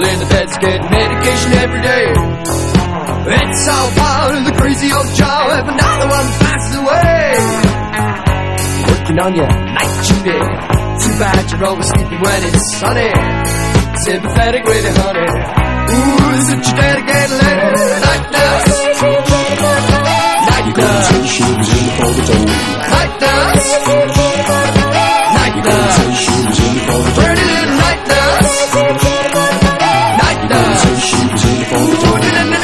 in the beds getting medication every day. It's all part of the crazy old job. If another one passes away, working on your night duty. Too bad you're always sleeping when it's sunny. Sympathetic with you, honey. Ooh, is it your dedicated lady? Night nurse. Night nurse. You gonna take shoes in for the door.